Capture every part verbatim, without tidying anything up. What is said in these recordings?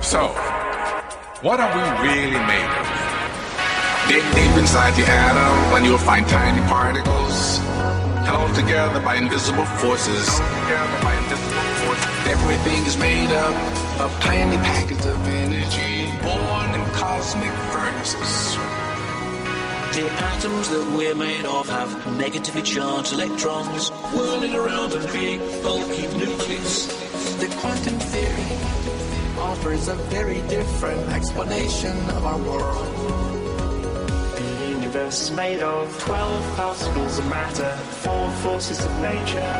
So, what are we really made of? Dig deep inside the atom and you'll find tiny particles held together by invisible forces. Together by invisible forces. Everything is made up of tiny packets of energy born in cosmic furnaces. The atoms that we're made of have negatively charged electrons whirling around a big bulky nucleus. The quantum theory offers a very different explanation of our world. The universe is made of twelve particles of matter, four forces of nature.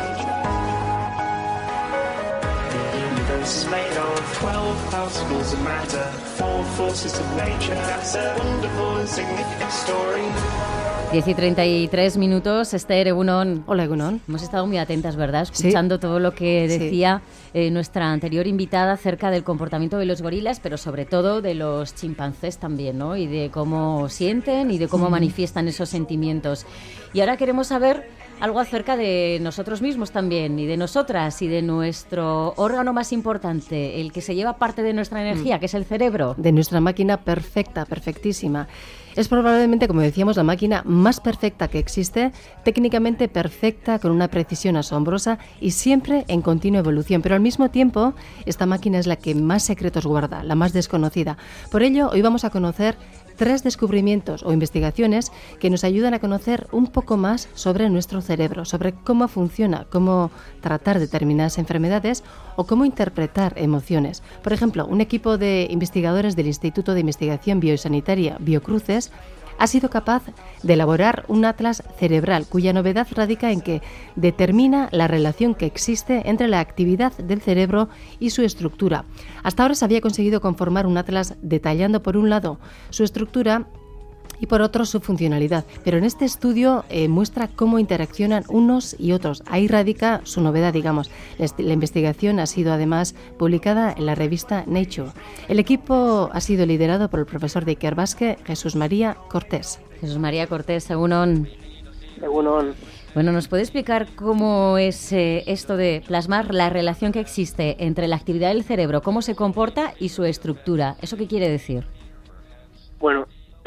The universe is made of twelve particles of matter, four forces of nature. That's a wonderful and significant story. diez y treinta y tres minutos, Esther, Egunon. Hola, Egunon. Hemos estado muy atentas, ¿verdad? Escuchando sí. todo lo que decía sí. eh, nuestra anterior invitada acerca del comportamiento de los gorilas, pero sobre todo de los chimpancés también, ¿no? Y de cómo sienten y de cómo mm. manifiestan esos sentimientos. Y ahora queremos saber algo acerca de nosotros mismos también, y de nosotras, y de nuestro órgano más importante, el que se lleva parte de nuestra energía, mm. que es el cerebro. De nuestra máquina perfecta, perfectísima. Es probablemente, como decíamos, la máquina más perfecta que existe, técnicamente perfecta, con una precisión asombrosa y siempre en continua evolución. Pero al mismo tiempo, esta máquina es la que más secretos guarda, la más desconocida. Por ello, hoy vamos a conocer tres descubrimientos o investigaciones que nos ayudan a conocer un poco más sobre nuestro cerebro, sobre cómo funciona, cómo tratar determinadas enfermedades o cómo interpretar emociones. Por ejemplo, un equipo de investigadores del Instituto de Investigación Biosanitaria Biocruces ha sido capaz de elaborar un atlas cerebral cuya novedad radica en que determina la relación que existe entre la actividad del cerebro y su estructura. Hasta ahora se había conseguido conformar un atlas detallando por un lado su estructura y por otro su funcionalidad, pero en este estudio eh, muestra cómo interaccionan unos y otros. Ahí radica su novedad, digamos. La, la investigación ha sido además publicada en la revista Nature. El equipo ha sido liderado por el profesor de Ikerbasque, Jesús María Cortés. Jesús María Cortés, Egunon. Egunon. Bueno, ¿nos puede explicar cómo es eh, esto de plasmar la relación que existe entre la actividad del cerebro, cómo se comporta y su estructura? ¿Eso qué quiere decir? Bueno,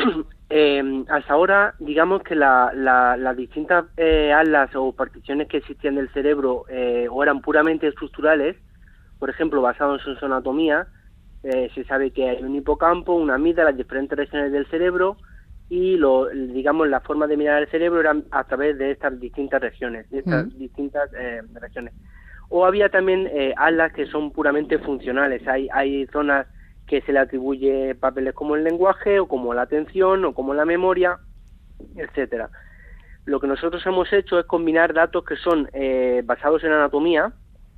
Eh, hasta ahora, digamos que la, la, las distintas eh, alas o particiones que existían del cerebro eh, o eran puramente estructurales, por ejemplo, basados en su anatomía, eh, se sabe que hay un hipocampo, una amígdala, las diferentes regiones del cerebro y, lo, digamos, la forma de mirar el cerebro era a través de estas distintas regiones, de estas mm. distintas eh, regiones. O había también eh, alas que son puramente funcionales, hay, hay zonas que se le atribuye papeles como el lenguaje o como la atención o como la memoria, etcétera. Lo que nosotros hemos hecho es combinar datos que son eh, basados en anatomía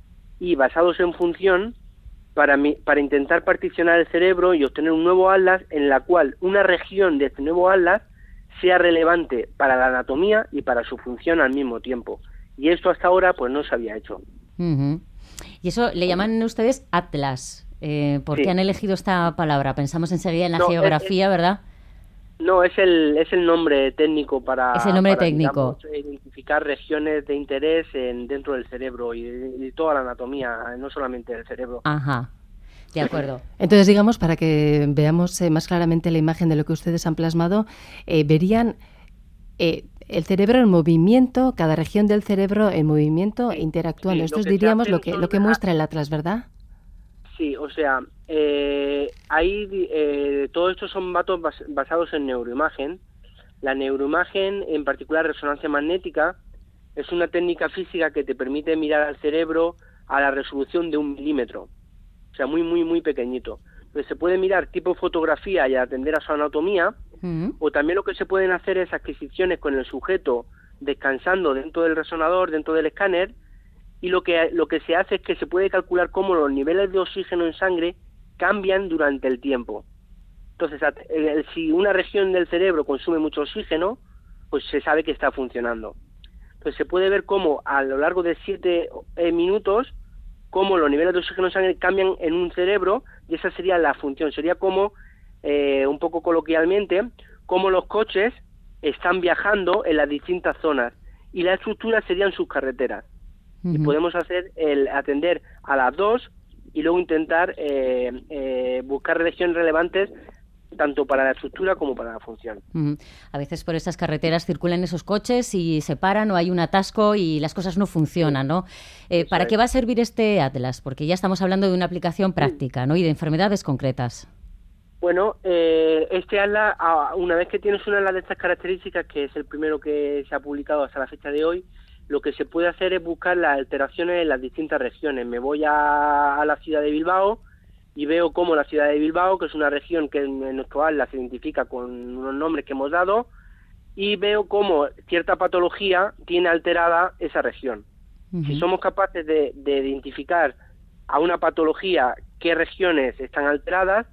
y basados en función para, mi, para intentar particionar el cerebro y obtener un nuevo atlas en la cual una región de este nuevo atlas sea relevante para la anatomía y para su función al mismo tiempo. Y esto hasta ahora pues no se había hecho. Uh-huh. Y eso le llaman ustedes atlas. Eh, ¿Por sí. qué han elegido esta palabra? Pensamos enseguida en la no, geografía, es, ¿verdad? No, es el es el nombre técnico para, es el nombre para técnico. Digamos, identificar regiones de interés en, dentro del cerebro y, y toda la anatomía, no solamente del cerebro. Ajá, de acuerdo. Entonces, digamos, para que veamos eh, más claramente la imagen de lo que ustedes han plasmado, eh, verían eh, el cerebro en movimiento, cada región del cerebro en movimiento, sí, interactuando. Sí, Esto es, diríamos, lo que, lo que muestra el atlas, ¿verdad? Sí, o sea, eh, ahí eh, todo esto son datos bas- basados en neuroimagen. La neuroimagen, en particular resonancia magnética, es una técnica física que te permite mirar al cerebro a la resolución de un milímetro, o sea, muy, muy, muy pequeñito. Entonces se puede mirar tipo fotografía y atender a su anatomía, uh-huh. o también lo que se pueden hacer es adquisiciones con el sujeto descansando dentro del resonador, dentro del escáner, y lo que lo que se hace es que se puede calcular cómo los niveles de oxígeno en sangre cambian durante el tiempo. Entonces, si una región del cerebro consume mucho oxígeno, pues se sabe que está funcionando. Entonces, se puede ver cómo a lo largo de siete eh, minutos, cómo los niveles de oxígeno en sangre cambian en un cerebro, y esa sería la función. Sería como, eh, un poco coloquialmente, cómo los coches están viajando en las distintas zonas, y la estructura serían sus carreteras. Y podemos hacer el atender a las dos y luego intentar eh, eh, buscar relaciones relevantes tanto para la estructura como para la función. Mm. A veces por esas carreteras circulan esos coches y se paran o hay un atasco y las cosas no funcionan, ¿no? Eh, ¿Para qué va a servir este Atlas? Porque ya estamos hablando de una aplicación práctica, ¿no? Y de enfermedades concretas. Bueno, eh, este Atlas, una vez que tienes una de estas características, que es el primero que se ha publicado hasta la fecha de hoy, lo que se puede hacer es buscar las alteraciones en las distintas regiones. Me voy a, a la ciudad de Bilbao y veo cómo la ciudad de Bilbao, que es una región que en, en nuestro Atlas se identifica con unos nombres que hemos dado, y veo cómo cierta patología tiene alterada esa región. Uh-huh. Si somos capaces de, de identificar a una patología qué regiones están alteradas,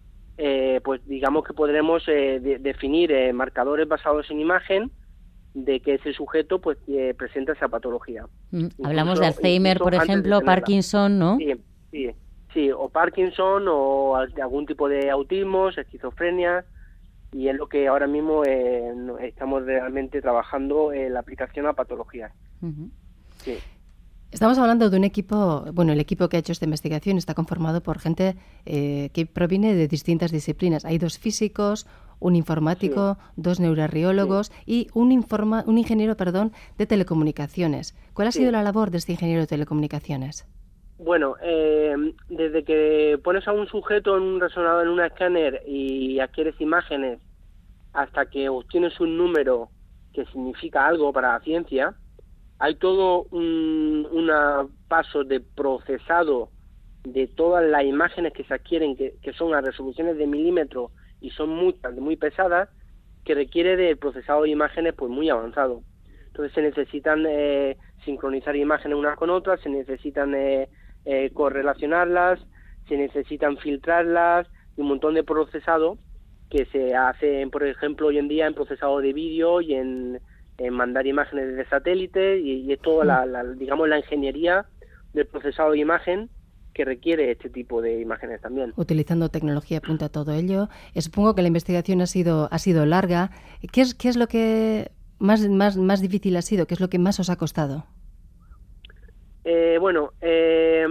eh, pues digamos que podremos eh, de, definir eh, marcadores basados en imagen de que ese sujeto pues eh, presenta esa patología. Mm. Hablamos de Alzheimer, por ejemplo, Parkinson, ¿no? Sí, sí, sí, o Parkinson o de algún tipo de autismo, esquizofrenia, y es lo que ahora mismo eh, estamos realmente trabajando en la aplicación a patologías. Uh-huh. Sí. Estamos hablando de un equipo, bueno, el equipo que ha hecho esta investigación está conformado por gente eh, que proviene de distintas disciplinas. Hay dos físicos, un informático, sí. dos neurorriólogos sí. y un, informa, un ingeniero perdón, de telecomunicaciones. ¿Cuál ha sí. sido la labor de este ingeniero de telecomunicaciones? Bueno, eh, desde que pones a un sujeto en un resonador, en un escáner y adquieres imágenes, hasta que obtienes un número que significa algo para la ciencia, hay todo un una paso de procesado de todas las imágenes que se adquieren, que, que son a resoluciones de milímetros y son muchas, muy pesadas, que requiere de procesado de imágenes pues muy avanzado. Entonces se necesitan eh, sincronizar imágenes unas con otras, se necesitan eh, eh, correlacionarlas, se necesitan filtrarlas, y un montón de procesado que se hace, por ejemplo, hoy en día en procesado de vídeo y en en mandar imágenes desde satélite, y, y es toda la, la, digamos, la ingeniería del procesado de imagen que requiere este tipo de imágenes también. Utilizando tecnología punta a todo ello. Eh, supongo que la investigación ha sido ha sido larga. ¿Qué es qué es lo que más más más difícil ha sido? ¿Qué es lo que más os ha costado? Eh, bueno, eh,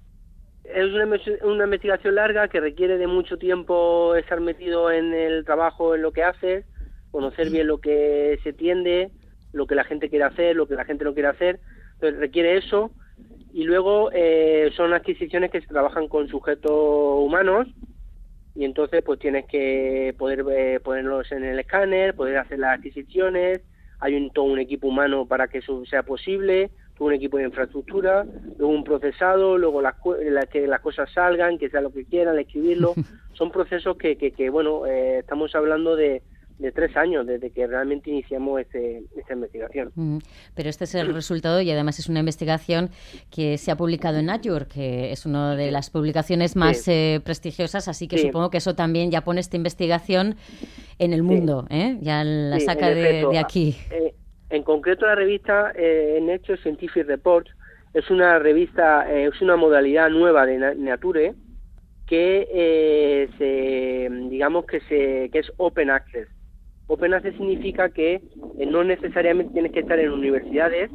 es una, una investigación larga que requiere de mucho tiempo estar metido en el trabajo, en lo que haces, conocer bien lo que se tiende, lo que la gente quiere hacer, lo que la gente no quiere hacer. Entonces requiere eso, y luego eh, son adquisiciones que se trabajan con sujetos humanos, y entonces pues tienes que poder eh, ponerlos en el escáner, poder hacer las adquisiciones. Hay un, todo un equipo humano para que eso sea posible, todo un equipo de infraestructura, luego un procesado, luego las, la, que las cosas salgan, que sea lo que quieran, escribirlo. Son procesos que, que, que bueno, eh, estamos hablando de de tres años desde que realmente iniciamos este, esta investigación. Mm, pero este es el resultado, y además es una investigación que se ha publicado en Nature, que es una de las publicaciones más sí. eh, prestigiosas, así que sí. supongo que eso también ya pone esta investigación en el mundo, sí. ¿eh? Ya la sí, saca de, de aquí. Eh, en concreto la revista eh, Nature Scientific Reports es una revista, eh, es una modalidad nueva de Nature que eh, se, digamos que se que es open access. Open access significa que eh, no necesariamente tienes que estar en universidades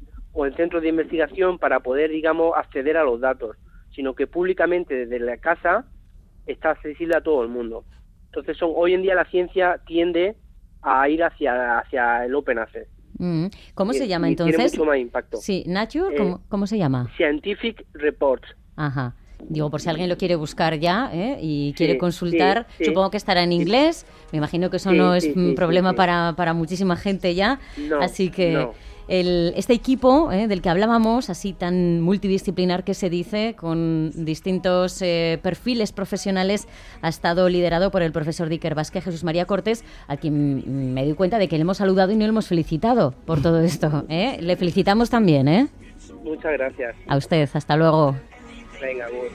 o en centros de investigación para poder, digamos, acceder a los datos, sino que públicamente desde la casa está accesible a todo el mundo. Entonces, son, hoy en día la ciencia tiende a ir hacia, hacia el open access. Mm. ¿Cómo y, se llama entonces? Tiene mucho más impacto. Sí, Nature, ¿cómo, eh, ¿cómo se llama? Scientific Reports. Ajá. Digo, por si alguien lo quiere buscar ya ¿eh? y sí, quiere consultar, sí, sí, supongo que estará en inglés, me imagino que eso sí, no es sí, un sí, problema sí, sí. Para, para muchísima gente ya, no, así que no. el, este equipo ¿eh? del que hablábamos, así tan multidisciplinar que se dice, con distintos eh, perfiles profesionales, ha estado liderado por el profesor de Iker Vázquez, Jesús María Cortés, a quien me doy cuenta de que le hemos saludado y no le hemos felicitado por todo esto. ¿eh? Le felicitamos también, ¿eh? Muchas gracias. A usted, hasta luego. Venga, vos.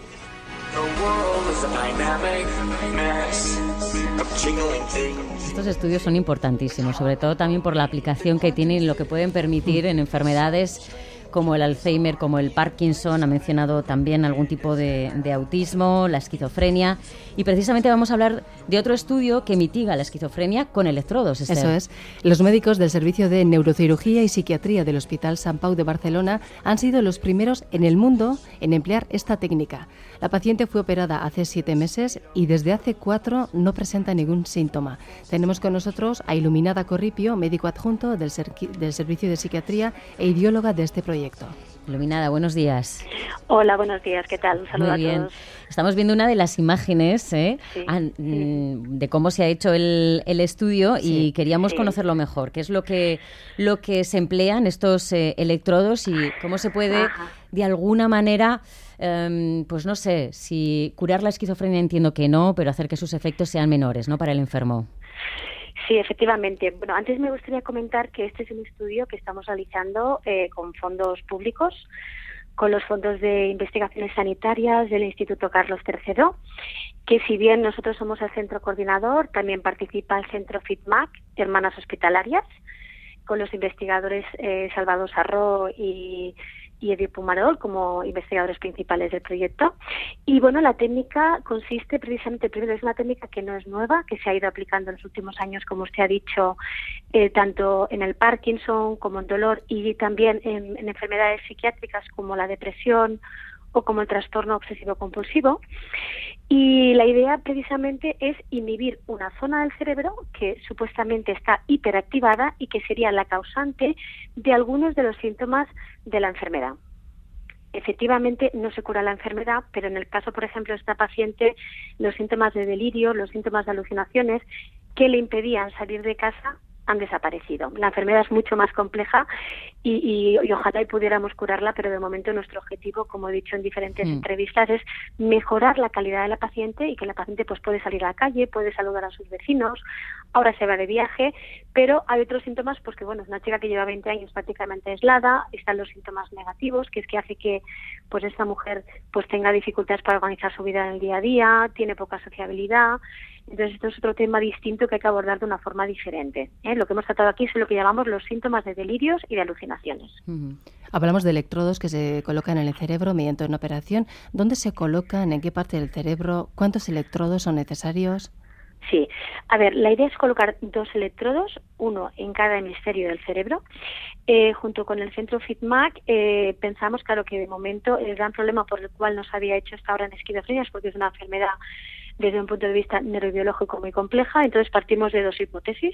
Estos estudios son importantísimos, sobre todo también por la aplicación que tienen y lo que pueden permitir en enfermedades como el Alzheimer, como el Parkinson, ha mencionado también algún tipo de, de autismo, la esquizofrenia, y precisamente vamos a hablar de otro estudio que mitiga la esquizofrenia con electrodos, Esther. Eso es. Los médicos del Servicio de Neurocirugía y Psiquiatría del Hospital Sant Pau de Barcelona han sido los primeros en el mundo en emplear esta técnica. La paciente fue operada hace siete meses y desde hace cuatro no presenta ningún síntoma. Tenemos con nosotros a Iluminada Corripio, médico adjunto del, del Servicio de Psiquiatría e ideóloga de este proyecto. Iluminada, buenos días. Hola, buenos días, ¿qué tal? Un saludo Muy bien. a todos. Estamos viendo una de las imágenes ¿eh? Sí, An, sí. de cómo se ha hecho el, el estudio sí, y queríamos sí. conocerlo mejor. ¿Qué es lo que, lo que se emplean estos eh, electrodos y cómo se puede, Ajá. de alguna manera, eh, pues no sé, si curar la esquizofrenia entiendo que no, pero hacer que sus efectos sean menores, ¿no?, para el enfermo? Sí, efectivamente. Bueno, antes me gustaría comentar que este es un estudio que estamos realizando eh, con fondos públicos, con los fondos de investigaciones sanitarias del Instituto Carlos tercero, que si bien nosotros somos el centro coordinador, también participa el centro FITMAC, Hermanas Hospitalarias, con los investigadores eh, Salvador Sarró y, y Edith Pumarol como investigadores principales del proyecto. Y bueno, la técnica consiste precisamente, primero es una técnica que no es nueva, que se ha ido aplicando en los últimos años, como usted ha dicho, eh, tanto en el Parkinson como en dolor y también en, en enfermedades psiquiátricas como la depresión o como el trastorno obsesivo-compulsivo. Y la idea precisamente es inhibir una zona del cerebro que supuestamente está hiperactivada y que sería la causante de algunos de los síntomas de la enfermedad. Efectivamente no se cura la enfermedad, pero en el caso, por ejemplo, de esta paciente, los síntomas de delirio, los síntomas de alucinaciones que le impedían salir de casa han desaparecido. La enfermedad es mucho más compleja y, y, y ojalá y pudiéramos curarla, pero de momento nuestro objetivo, como he dicho en diferentes mm. entrevistas, es mejorar la calidad de la paciente y que la paciente pues puede salir a la calle, puede saludar a sus vecinos, ahora se va de viaje, pero hay otros síntomas, pues que bueno, es una chica que lleva veinte años prácticamente aislada, están los síntomas negativos, que es que hace que pues esta mujer pues tenga dificultades para organizar su vida en el día a día, tiene poca sociabilidad. Entonces, esto es otro tema distinto que hay que abordar de una forma diferente, ¿eh? Lo que hemos tratado aquí es lo que llamamos los síntomas de delirios y de alucinaciones. Uh-huh. Hablamos de electrodos que se colocan en el cerebro mediante una operación. ¿Dónde se colocan? ¿En qué parte del cerebro? ¿Cuántos electrodos son necesarios? Sí. A ver, la idea es colocar dos electrodos, uno en cada hemisferio del cerebro. Eh, junto con el centro FITMAC eh, pensamos, claro, que de momento el gran problema por el cual no se había hecho hasta ahora en esquizofrenia es porque es una enfermedad desde un punto de vista neurobiológico muy compleja, entonces partimos de dos hipótesis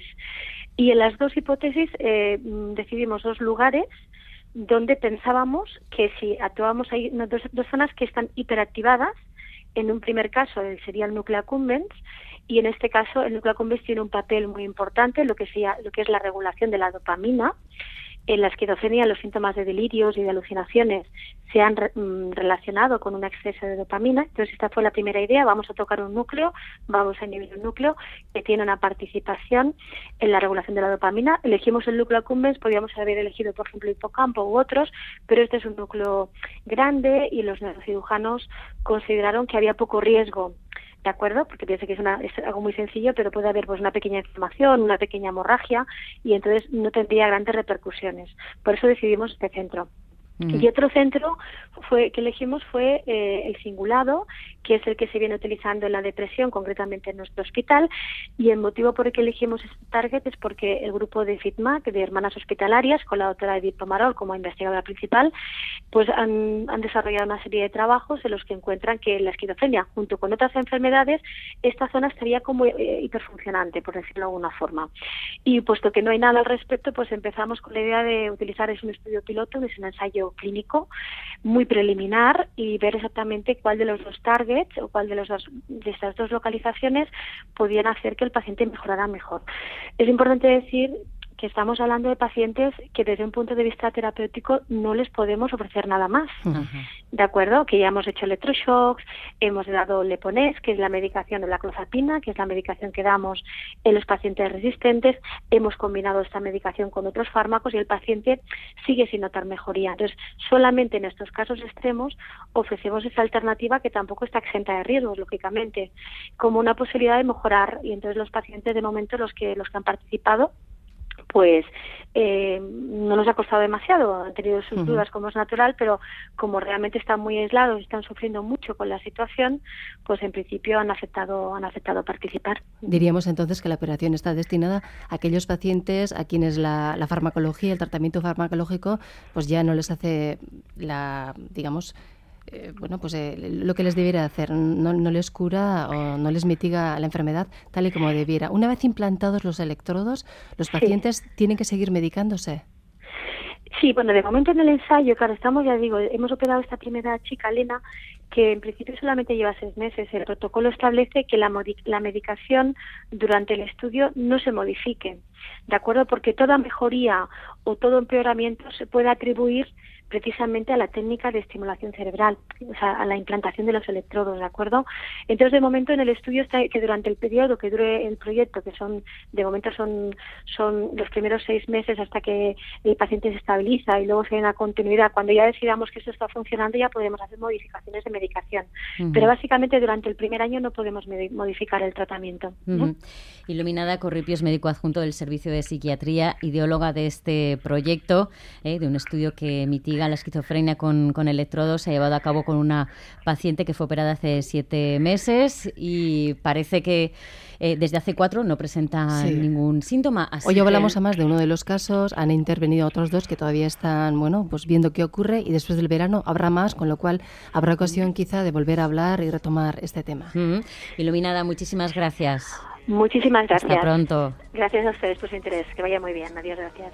y en las dos hipótesis eh, decidimos dos lugares donde pensábamos que si actuábamos ahí, no, dos, dos zonas que están hiperactivadas, en un primer caso sería el núcleo accumbens y en este caso el núcleo accumbens tiene un papel muy importante en lo que, sea, lo que es la regulación de la dopamina. En la esquizofrenia los síntomas de delirios y de alucinaciones se han re, mm, relacionado con un exceso de dopamina. Entonces esta fue la primera idea, vamos a tocar un núcleo, vamos a inhibir un núcleo que tiene una participación en la regulación de la dopamina. Elegimos el núcleo accumbens, podríamos haber elegido por ejemplo hipocampo u otros, pero este es un núcleo grande y los neurocirujanos consideraron que había poco riesgo. ¿De acuerdo? Porque pienso que es, una, es algo muy sencillo, pero puede haber pues una pequeña inflamación, una pequeña hemorragia y entonces no tendría grandes repercusiones. Por eso decidimos este centro. Mm. Y otro centro fue que elegimos fue eh, el cingulado, que es el que se viene utilizando en la depresión, concretamente en nuestro hospital, y el motivo por el que elegimos este target es porque el grupo de FITMAC, de Hermanas Hospitalarias, con la doctora Edith Pomarol como investigadora principal, pues han, han desarrollado una serie de trabajos en los que encuentran que la esquizofrenia, junto con otras enfermedades, esta zona estaría como eh, hiperfuncionante, por decirlo de alguna forma. Y puesto que no hay nada al respecto, pues empezamos con la idea de utilizar es un estudio piloto, es un ensayo clínico muy preliminar y ver exactamente cuál de los dos targets o cuál de, los dos, de estas dos localizaciones podían hacer que el paciente mejorara mejor. Es importante decir que estamos hablando de pacientes que desde un punto de vista terapéutico no les podemos ofrecer nada más. Uh-huh. ¿De acuerdo? Que ya hemos hecho electroshocks, hemos dado Leponés, que es la medicación de la clozapina, que es la medicación que damos en los pacientes resistentes, hemos combinado esta medicación con otros fármacos y el paciente sigue sin notar mejoría. Entonces, solamente en estos casos extremos ofrecemos esa alternativa que tampoco está exenta de riesgos, lógicamente, como una posibilidad de mejorar y entonces los pacientes de momento los que los que han participado pues eh, no nos ha costado demasiado, han tenido sus uh-huh. dudas como es natural, pero como realmente están muy aislados, están sufriendo mucho con la situación, pues en principio han aceptado, han aceptado participar. Diríamos entonces que la operación está destinada a aquellos pacientes a quienes la, la farmacología, el tratamiento farmacológico, pues ya no les hace la, digamos, Eh, bueno, pues eh, lo que les debiera hacer, no, no les cura o no les mitiga la enfermedad tal y como debiera. Una vez implantados los electrodos, ¿los pacientes sí. tienen que seguir medicándose? Sí, bueno, de momento en el ensayo, claro, estamos, ya digo, hemos operado a esta primera chica, Elena, que en principio solamente lleva seis meses. El protocolo establece que la, modi- la medicación durante el estudio no se modifique, ¿de acuerdo? Porque toda mejoría o todo empeoramiento se puede atribuir precisamente a la técnica de estimulación cerebral, o sea, a la implantación de los electrodos, ¿de acuerdo? Entonces, de momento en el estudio está que durante el periodo que dure el proyecto, que son, de momento son, son los primeros seis meses hasta que el paciente se estabiliza y luego se hay una continuidad. Cuando ya decidamos que esto está funcionando, ya podemos hacer modificaciones de medicación. Uh-huh. Pero básicamente durante el primer año no podemos med- modificar el tratamiento. Uh-huh. ¿no? Iluminada Corripio es médico adjunto del Servicio de Psiquiatría, ideóloga de este proyecto, eh, de un estudio que mitiga la esquizofrenia con, con electrodos. Se ha llevado a cabo con una paciente que fue operada hace siete meses y parece que eh, desde hace cuatro no presenta sí. ningún síntoma. Así Hoy que... hablamos a más de uno de los casos, han intervenido otros dos que todavía están, bueno, pues viendo qué ocurre, y después del verano habrá más, con lo cual habrá ocasión quizá de volver a hablar y retomar este tema. Uh-huh. Iluminada, muchísimas gracias. Muchísimas gracias. Hasta pronto. Gracias a ustedes por su interés. Que vaya muy bien. Adiós, gracias.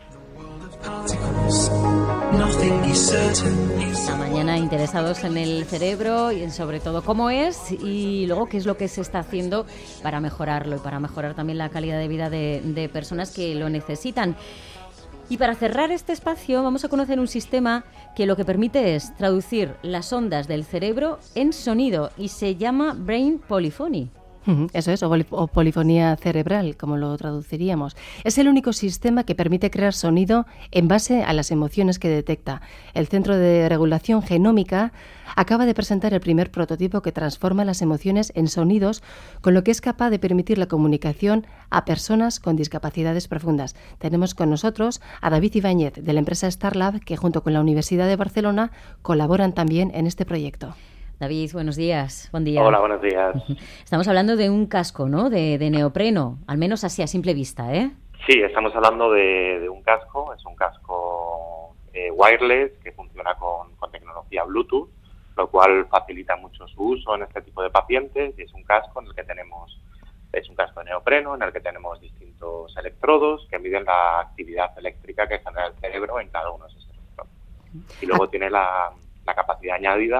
Esta mañana interesados en el cerebro y en sobre todo cómo es y luego qué es lo que se está haciendo para mejorarlo y para mejorar también la calidad de vida de, de personas que lo necesitan. Y para cerrar este espacio vamos a conocer un sistema que lo que permite es traducir las ondas del cerebro en sonido y se llama Brain Polyphony. Eso es, o, poli- o polifonía cerebral, como lo traduciríamos. Es el único sistema que permite crear sonido en base a las emociones que detecta. El Centro de Regulación Genómica acaba de presentar el primer prototipo que transforma las emociones en sonidos, con lo que es capaz de permitir la comunicación a personas con discapacidades profundas. Tenemos con nosotros a David Ibáñez, de la empresa StarLab, que junto con la Universidad de Barcelona colaboran también en este proyecto. David, buenos días. Buen día. Hola, buenos días. Estamos hablando de un casco, ¿no? De, de neopreno, al menos así a simple vista, ¿eh? Sí, estamos hablando de, de un casco. Es un casco eh, wireless que funciona con, con tecnología Bluetooth, lo cual facilita mucho su uso en este tipo de pacientes. Y es un casco en el que tenemos, es un casco de neopreno, en el que tenemos distintos electrodos que miden la actividad eléctrica que genera el cerebro en cada uno de esos electrodos. Y luego tiene la, la capacidad añadida